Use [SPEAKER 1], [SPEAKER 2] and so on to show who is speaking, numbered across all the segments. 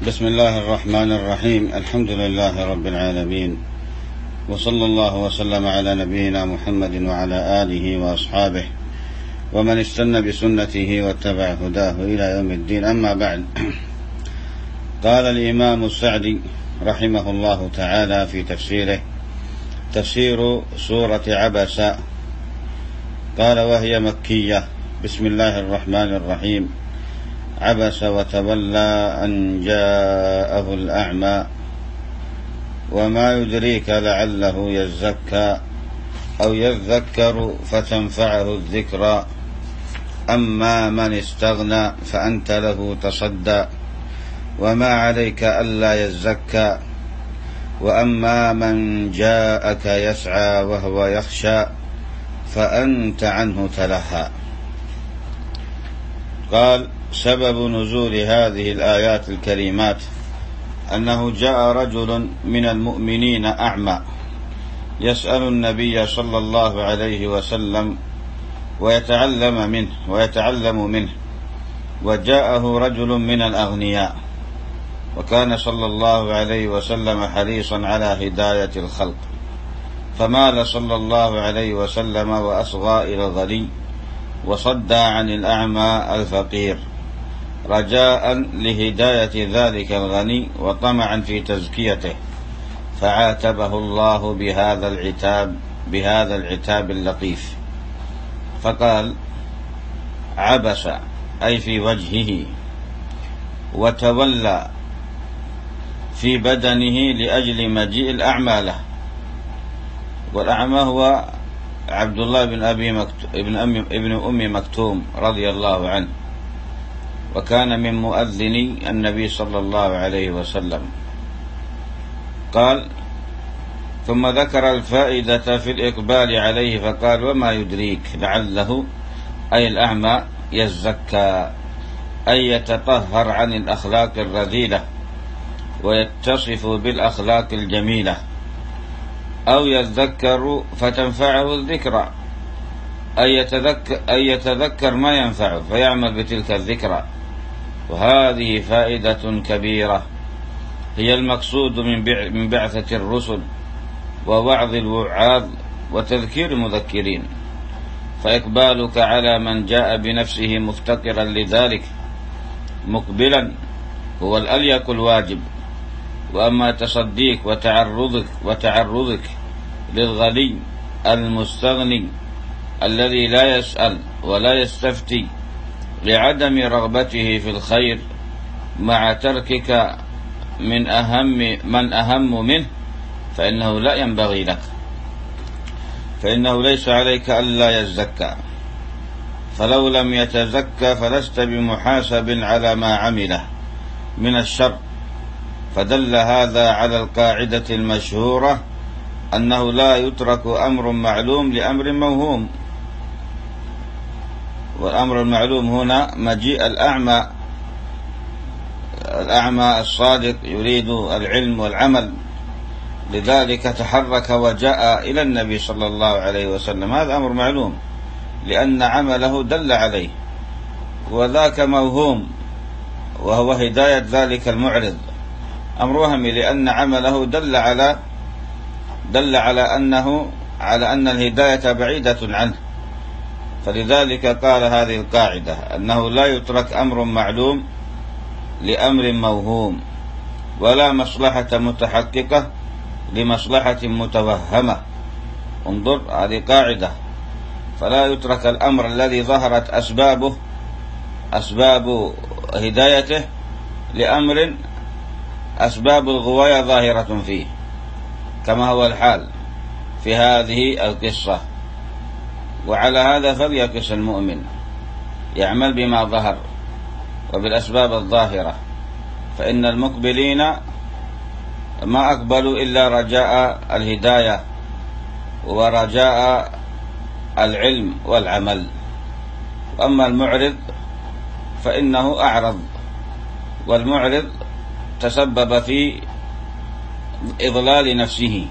[SPEAKER 1] بسم الله الرحمن الرحيم. الحمد لله رب العالمين، وصلى الله وسلم على نبينا محمد وعلى آله وأصحابه ومن استنى بسنته واتبع هداه إلى يوم الدين. أما بعد، قال الإمام السعدي رحمه الله تعالى في تفسيره: تفسير سورة عبس. قال: وهي مكية. بسم الله الرحمن الرحيم. عبس وتولى أن جاءه الأعمى وما يدريك لعله يزكى أو يذكر فتنفعه الذكرى أما من استغنى فأنت له تصدى وما عليك ألا يزكى وأما من جاءك يسعى وهو يخشى فأنت عنه تلهى. قال: سبب نزول هذه الآيات الكريمات أنه جاء رجل من المؤمنين أعمى يسأل النبي صلى الله عليه وسلم ويتعلم منه، وجاءه رجل من الأغنياء، وكان صلى الله عليه وسلم حريصا على هداية الخلق، فمال صلى الله عليه وسلم وأصغى إلى الغني وصدى عن الأعمى الفقير رجاء لهداية ذلك الغني وطمعا في تزكيته، فعاتبه الله بهذا العتاب اللطيف، فقال: عبس أي في وجهه، وتولى في بدنه لأجل مجيء الأعمى له. والأعمى هو عبد الله ابن أم مكتوم رضي الله عنه، وكان من مؤذني النبي صلى الله عليه وسلم. قال: ثم ذكر الفائدة في الإقبال عليه فقال: وما يدريك لعله أي الأعمى يزكى أي يتطهر عن الأخلاق الرذيلة ويتصف بالأخلاق الجميلة، أو يذكر فتنفعه الذكرى أي يتذكر ما ينفعه فيعمل بتلك الذكرى. وهذه فائدة كبيرة هي المقصود من بعثة الرسل ووعظ الوعاظ وتذكير المذكرين، فإقبالك على من جاء بنفسه مفتقرا لذلك مقبلا هو الأليق الواجب، وأما تصديق وتعرضك للغني المستغني الذي لا يسأل ولا يستفتي لعدم رغبته في الخير مع تركك من أهم منه، فإنه لا ينبغي لك، فإنه ليس عليك ألا يزكى، فلو لم يتزكى فلست بمحاسب على ما عمله من الشر. فدل هذا على القاعدة المشهورة أنه لا يترك أمر معلوم لأمر موهوم، والأمر المعلوم هنا مجيء الأعمى الصادق يريد العلم والعمل، لذلك تحرك وجاء إلى النبي صلى الله عليه وسلم. هذا أمر معلوم لأن عمله دل عليه، وذاك موهوم وهو هداية ذلك المعرض أمر وهمي لأن عمله دل على أن الهداية بعيدة عنه. فلذلك قال هذه القاعدة أنه لا يترك أمر معلوم لأمر موهوم، ولا مصلحة متحققة لمصلحة متوهمة. انظر، هذه قاعدة، فلا يترك الأمر الذي ظهرت أسباب هدايته لأمر أسباب الغواية ظاهرة فيه، كما هو الحال في هذه القصة. وعلى هذا فليقس المؤمن، يعمل بما ظهر وبالأسباب الظاهرة، فإن المقبلين ما أقبلوا إلا رجاء الهداية ورجاء العلم والعمل. وأما المعرض فإنه أعرض، والمعرض تسبب في إضلال نفسه.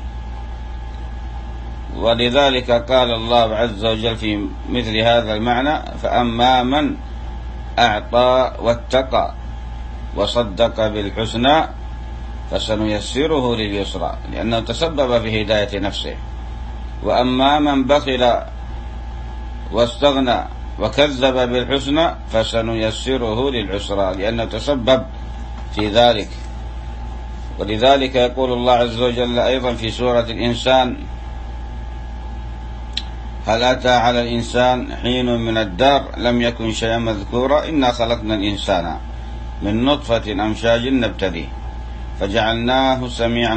[SPEAKER 1] ولذلك قال الله عز وجل في مثل هذا المعنى: فأما من أعطى واتقى وصدق بالحسنى فسنيسره لليسرى، لأنه تسبب في هداية نفسه. وأما من بخل واستغنى وكذب بالحسنى فسنيسره للعسرى، لأنه تسبب في ذلك. ولذلك يقول الله عز وجل أيضا في سورة الإنسان: هل أتى على الإنسان حين من الدهر لم يكن شيئا مذكورا إنا خلقنا الإنسان من نطفة أمشاج نبتليه فجعلناه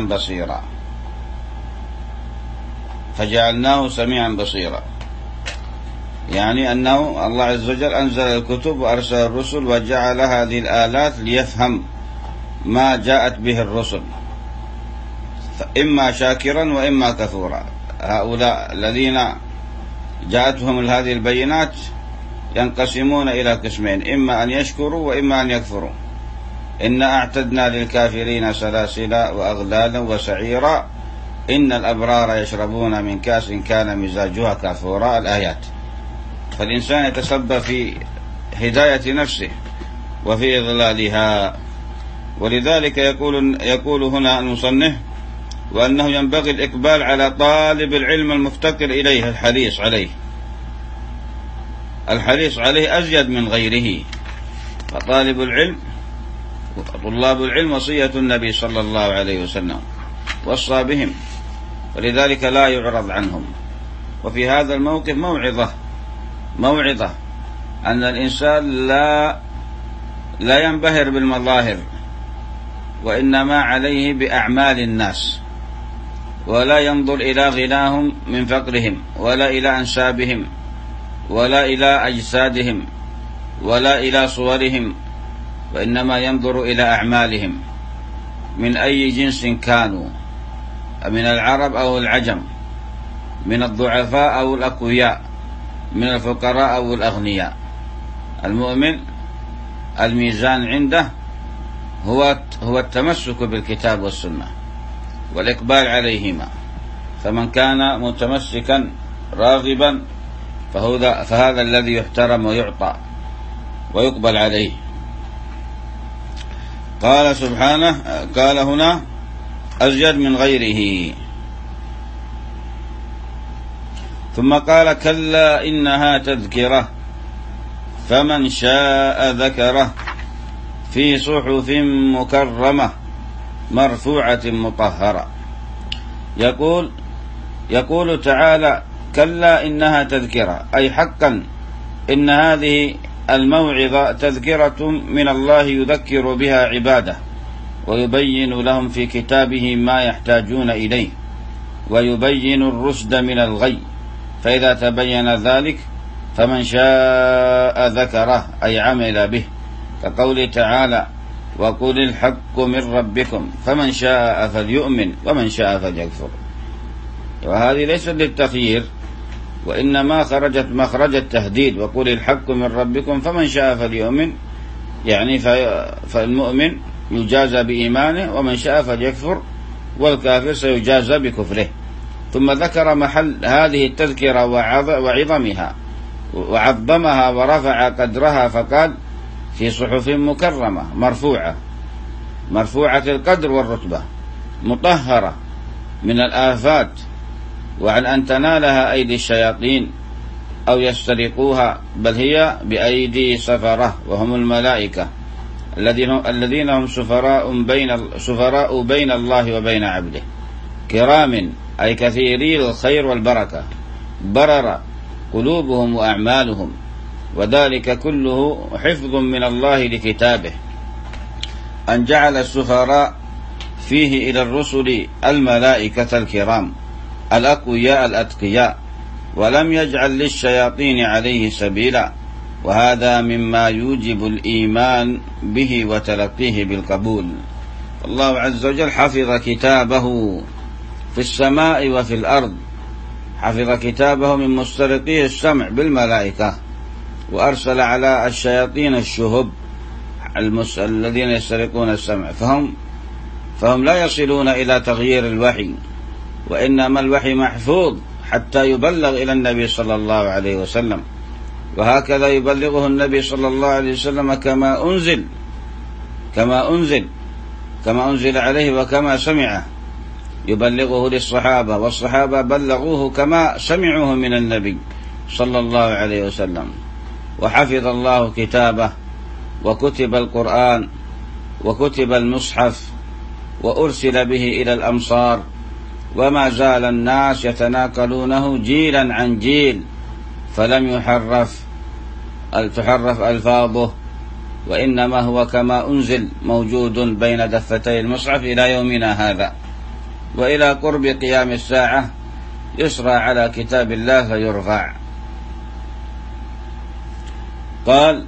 [SPEAKER 1] سميعا بصيرا. يعني أنه الله عز وجل أنزل الكتب وأرسل الرسل وجعل هذه الآلات ليفهم ما جاءت به الرسل، إما شاكرا وإما كفورا. هؤلاء الذين جاءتهم هذه البينات ينقسمون إلى قسمين: إما أن يشكروا وإما أن يكفروا. إنا أعتدنا للكافرين سلاسل وأغلالا وسعيرا إن الأبرار يشربون من كاس كان مزاجها كافورا. الآيات. فالإنسان يتسبب في هداية نفسه وفي إضلالها. ولذلك يقول هنا المصنف: وأنه ينبغي الإقبال على طالب العلم المفتقر إليه الحريص عليه أزيد من غيره. فطالب العلم وطلاب العلم وصية النبي صلى الله عليه وسلم، وصى بهم، ولذلك لا يعرض عنهم. وفي هذا الموقف موعظة أن الإنسان لا ينبهر بالمظاهر، وإنما عليه بأعمال الناس، ولا ينظر إلى غناهم من فقرهم ولا إلى أنسابهم ولا إلى أجسادهم ولا إلى صورهم، وإنما ينظر إلى أعمالهم من أي جنس كانوا، من العرب أو العجم، من الضعفاء أو الأقوياء، من الفقراء أو الأغنياء. المؤمن الميزان عنده هو التمسك بالكتاب والسنة والإقبال عليهما. فمن كان متمسكا راغبا فهذا الذي يحترم ويعطى ويقبل عليه. قال سبحانه، قال هنا: أزيد من غيره. ثم قال: كلا إنها تذكرة فمن شاء ذكره في صحف مكرمة مرفوعة مطهرة. يقول تعالى: كلا إنها تذكرة، أي حقا إن هذه الموعظة تذكرة من الله يذكر بها عباده ويبين لهم في كتابه ما يحتاجون إليه ويبين الرشد من الغي. فإذا تبين ذلك فمن شاء ذكره، أي عمل به، كقوله تعالى: وقل الحق من ربكم فمن شاء فليؤمن ومن شاء فليكفر. وهذه ليست للتخيير، وإنما خرجت مخرج التهديد: وقل الحق من ربكم فمن شاء فليؤمن، يعني فالمؤمن يجازى بإيمانه، ومن شاء فليكفر، والكافر سيجازى بكفره. ثم ذكر محل هذه التذكرة وعظمها وعظمها ورفع قدرها، فقال: في صحف مكرمة مرفوعة القدر والرتبة، مطهرة من الآفات، وعن أن تنالها أيدي الشياطين أو يسترقوها، بل هي بأيدي سفرة وهم الملائكة الذين هم سفراء بين الله وبين عبده، كرام، أي كثيري الخير والبركة، برر قلوبهم وأعمالهم، وذلك كله حفظ من الله لكتابه، أن جعل السفراء فيه إلى الرسل الملائكة الكرام الأقوياء الأتقياء، ولم يجعل للشياطين عليه سبيلا. وهذا مما يوجب الإيمان به وتلقيه بالقبول. الله عز وجل حفظ كتابه في السماء وفي الأرض، حفظ كتابه من مسترقي السمع بالملائكة، وأرسل على الشياطين الشهب الذين يسترقون السمع، فهم لا يصلون إلى تغيير الوحي، وإنما الوحي محفوظ حتى يبلغ إلى النبي صلى الله عليه وسلم، وهكذا يبلغه النبي صلى الله عليه وسلم كما أنزل كما أنزل عليه وكما سمعه، يبلغه للصحابة، والصحابة بلغوه كما سمعوه من النبي صلى الله عليه وسلم. وحفظ الله كتابه، وكتب القرآن، وكتب المصحف، وأرسل به إلى الأمصار، وما زال الناس يتناقلونه جيلا عن جيل، فلم تحرف ألفاظه، وإنما هو كما أنزل موجود بين دفتي المصحف إلى يومنا هذا. وإلى قرب قيام الساعة يسرى على كتاب الله فيرفع. قال: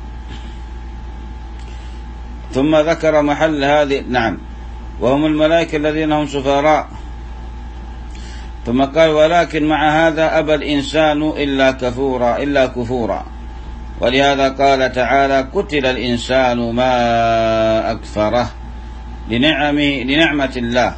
[SPEAKER 1] ثم ذكر محل هذه، نعم، وهم الملائكة الذين هم سفراء. ثم قال: ولكن مع هذا أبى الإنسان إلا كفورا. ولهذا قال تعالى: قتل الإنسان ما أكفره، لنعمة الله.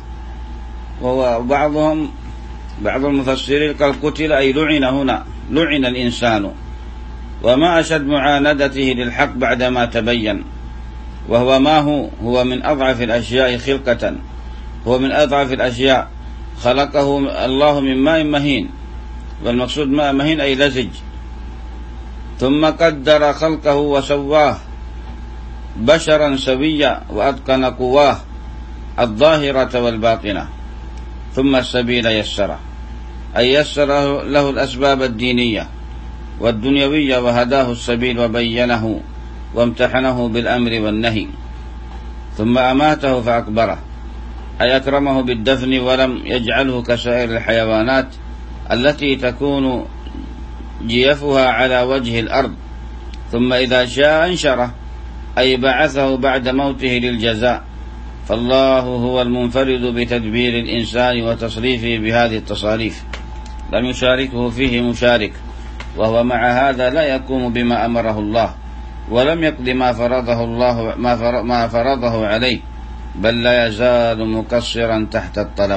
[SPEAKER 1] بعض المفسرين قال قتل أي لعن، هنا لعن الإنسان، وما أشد معاندته للحق بعدما تبين. وهو هو من أضعف الأشياء خلقة، هو من أضعف الأشياء، خلقه الله من ماء مهين، والمقصود ماء مهين أي لزج، ثم قدر خلقه وسواه بشرا سويا، وأتقن قواه الظاهرة والباطنة، ثم السبيل يسره، أي يسر له الأسباب الدينية والدنيوية، وهداه السبيل وبينه وامتحنه بالأمر والنهي. ثم أماته فأكبره، أي أكرمه بالدفن، ولم يجعله كسائر الحيوانات التي تكون جيفها على وجه الأرض. ثم إذا شاء أنشره، أي بعثه بعد موته للجزاء. فالله هو المنفرد بتدبير الإنسان وتصريفه بهذه التصاريف، لم يشاركه فيه مشارك، وهو مع هذا لا يقوم بما أمره الله، ولم يقض ما فرضه عليه، بل لا يزال مقصرا تحت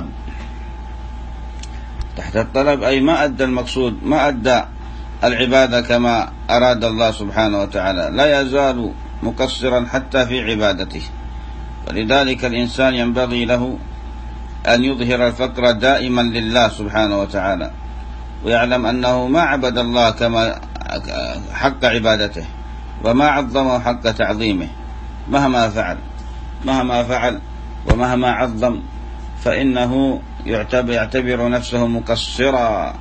[SPEAKER 1] الطلب، أي ما أدى المقصود، ما أدى العبادة كما أراد الله سبحانه وتعالى، لا يزال مقصرا حتى في عبادته. ولذلك الإنسان ينبغي له أن يظهر الفقر دائما لله سبحانه وتعالى، ويعلم أنه ما عبد الله كما حق عبادته، وما عظمه حق تعظيمه، مهما فعل ومهما عظم، فإنه يعتبر نفسه مقصرا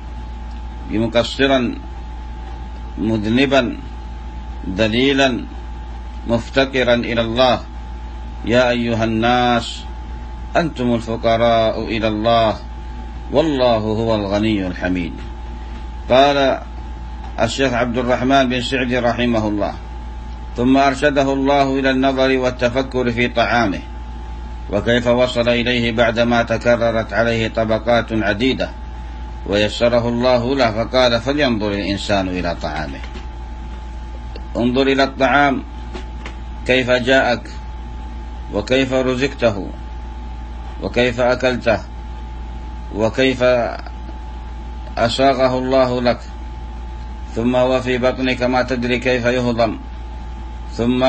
[SPEAKER 1] مذنبا ذليلا مفتقرا إلى الله. يا أيها الناس أنتم الفقراء إلى الله والله هو الغني الحميد. قال الشيخ عبد الرحمن بن سعدي رحمه الله: ثم أرشده الله إلى النظر والتفكر في طعامه، وكيف وصل إليه بعدما تكررت عليه طبقات عديدة، ويسره الله له، فقال: فلينظر الإنسان إلى طعامه. انظر إلى الطعام كيف جاءك، وكيف رزقته، وكيف أكلته، وكيف أساغه الله لك، ثم هو في بطنك ما تدري كيف يهضم، ثم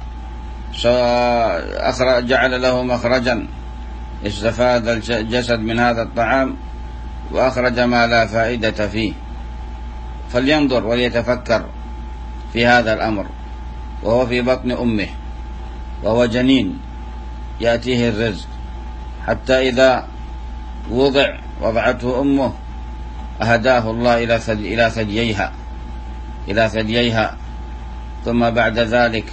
[SPEAKER 1] جعل له مخرجا، استفاد الجسد من هذا الطعام وأخرج ما لا فائدة فيه. فلينظر وليتفكر في هذا الأمر، وهو في بطن أمه، وهو جنين يأتيه الرزق، حتى إذا وضعته أمه أهداه الله إلى ثدييها، ثم بعد ذلك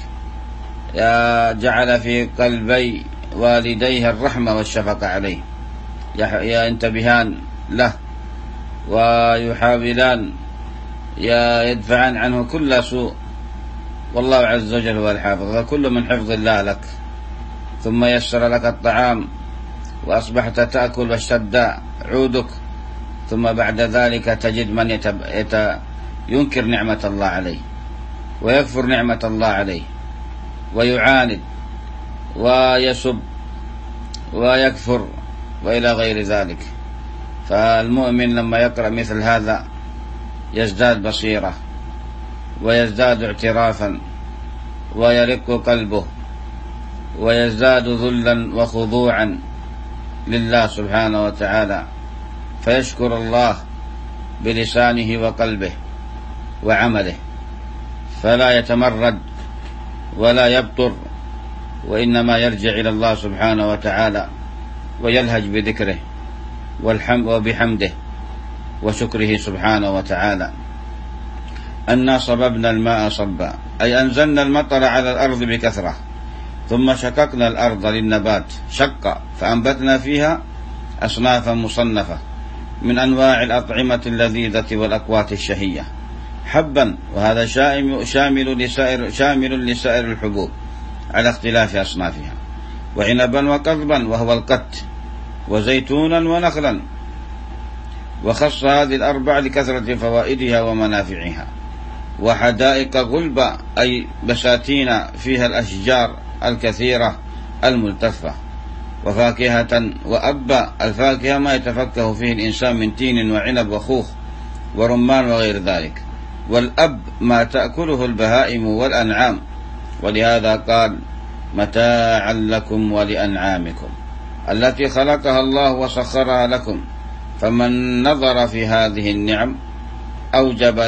[SPEAKER 1] جعل في قلبي والديه الرحمة والشفقة عليه، ينتبهان له ويحاولان يدفعان عنه كل سوء، والله عز وجل هو الحافظ، فكل من حفظ الله لك. ثم يسر لك الطعام وأصبحت تأكل واشتد عودك، ثم بعد ذلك تجد من ينكر نعمة الله عليه، ويكفر نعمة الله عليه، ويعاند ويسب ويكفر وإلى غير ذلك. فالمؤمن لما يقرأ مثل هذا يزداد بصيرة، ويزداد اعترافا، ويرق قلبه، ويزداد ذلا وخضوعا لله سبحانه وتعالى، فيشكر الله بلسانه وقلبه وعمله، فلا يتمرد ولا يبطر، وإنما يرجع إلى الله سبحانه وتعالى ويلهج بذكره وبحمده وشكره سبحانه وتعالى. أنا صببنا الماء صبا، أي أنزلنا المطر على الأرض بكثرة، ثم شققنا الأرض للنبات شقا، فأنبتنا فيها أصنافا مصنفة من أنواع الأطعمة اللذيذة والأقوات الشهية، حبا، وهذا شامل لسائر الحبوب على اختلاف أصنافها، وعنبا وقضبا وهو القت، وزيتونا ونخلا، وخص هذه الأربع لكثرة فوائدها ومنافعها. وحدائق غلبا، أي بساتين فيها الأشجار الكثيرة الملتفة. وفاكهة وأبا، الفاكهة ما يتفكه فيه الإنسان من تين وعنب وخوخ ورمان وغير ذلك. والأب ما تأكله البهائم والأنعام، ولهذا قال متاعا لكم ولأنعامكم التي خلقها الله وسخرها لكم. فمن نظر في هذه النعم أوجب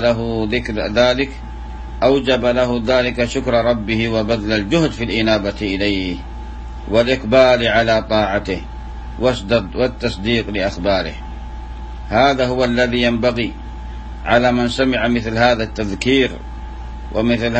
[SPEAKER 1] له ذلك شكر ربه وبذل الجهد في الإنابة إليه والإقبال على طاعته والتصديق لأخباره. هذا هو الذي ينبغي على من سمع مثل هذا التذكير ومثل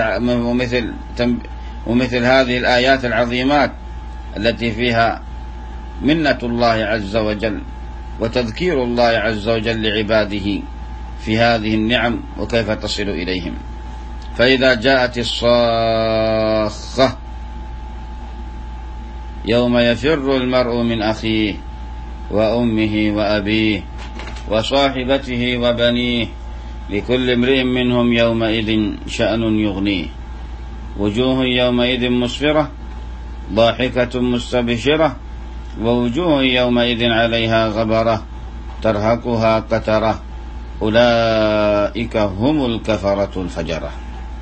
[SPEAKER 1] هذه الآيات العظيمات التي فيها منة الله عز وجل وتذكير الله عز وجل لعباده في هذه النعم وكيف تصل إليهم. فإذا جاءت الصاخة يوم يفر المرء من أخيه وأمه وأبيه وصاحبته وبنيه لكل امرئ منهم يومئذ شأن يغنيه، وجوه يومئذ مسفرة ضاحكة مستبشرة، ووجوه يومئذ عليها غبرة ترهقها قترة، أولئك هم الكفرة الفجرة.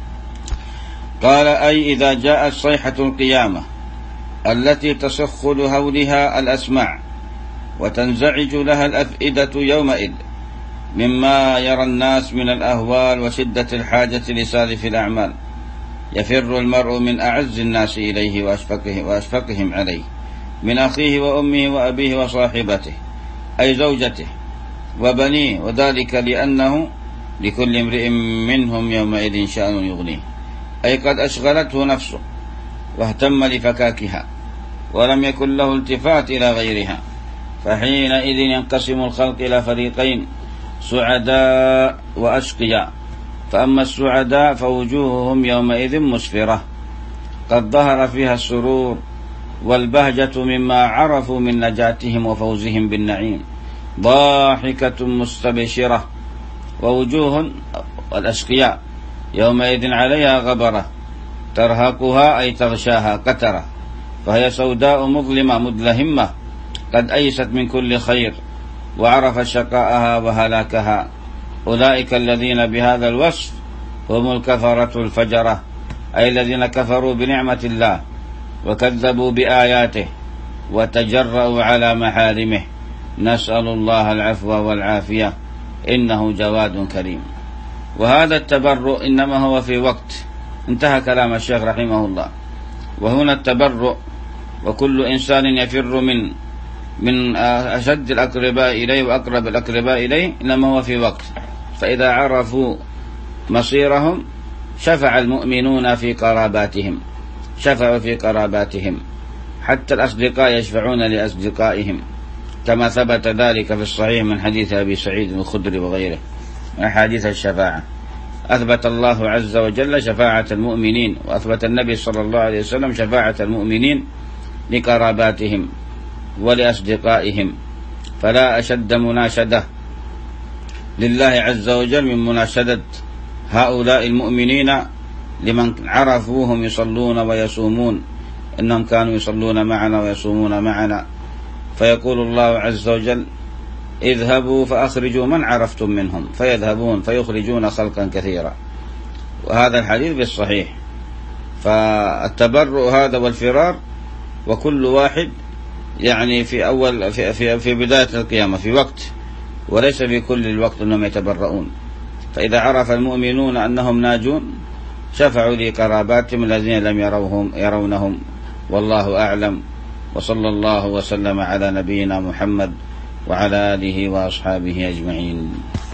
[SPEAKER 1] قال أي إذا جاءت صيحة القيامة التي تصخ لهولها الأسماع وتنزعج لها الأفئدة يومئذ مما يرى الناس من الأهوال وشدة الحاجة لسالف الأعمال، يفر المرء من أعز الناس إليه وأشفقهم عليه من أخيه وأمه وأبيه وصاحبته أي زوجته وبنيه، وذلك لأنه لكل امرئ منهم يومئذ شأن يغنيه، أي قد أشغلته نفسه واهتم لفكاكها ولم يكن له التفات إلى غيرها. فحينئذ ينقسم الخلق إلى فريقين، سعداء وأشقياء. فأما السعداء فوجوههم يومئذ مسفرة قد ظهر فيها السرور والبهجة مما عرفوا من نجاتهم وفوزهم بالنعيم، ضاحكة مستبشرة. ووجوه الأشقياء يومئذ عليها غبرة ترهقها أي تغشاها قترة، فهي سوداء مظلمة مدلهمة قد أيست من كل خير وعرفت شقاءها وهلاكها. أولئك الذين بهذا الوصف هم الكفرة الفجرة، أي الذين كفروا بنعمة الله وكذبوا بآياته وتجرؤوا على محارمه. نسأل الله العفو والعافية إنه جواد كريم. وهذا التبرؤ إنما هو في وقت، انتهى كلام الشيخ رحمه الله. وهنا التبرؤ وكل إنسان يفر من أشد الأقرباء إليه وأقرب الأقرباء إليه، إنما هو في وقت. فإذا عرفوا مصيرهم شفع المؤمنون في قراباتهم، شفعوا في قراباتهم، حتى الأصدقاء يشفعون لأصدقائهم، كما ثبت ذلك في الصحيح من حديث أبي سعيد الخدري وغيره من أحاديث الشفاعة. أثبت الله عز وجل شفاعة المؤمنين، وأثبت النبي صلى الله عليه وسلم شفاعة المؤمنين لقراباتهم ولأصدقائهم. فلا أشد مناشدة لله عز وجل من مناشدة هؤلاء المؤمنين لمن عرفوهم يصلون ويصومون، إنهم كانوا يصلون معنا ويصومون معنا. فيقول الله عز وجل اذهبوا فأخرجوا من عرفتم منهم، فيذهبون فيخرجون خلقا كثيرا. وهذا الحديث بالصحيح. فالتبرؤ هذا والفرار، وكل واحد يعني في بداية القيامة في وقت، وليس في كل الوقت أنهم يتبرؤون. فإذا عرف المؤمنون أنهم ناجون شفعوا لقراباتهم الذين لم يرونهم، والله أعلم. وصلى الله وسلم على نبينا محمد وعلى آله وأصحابه أجمعين.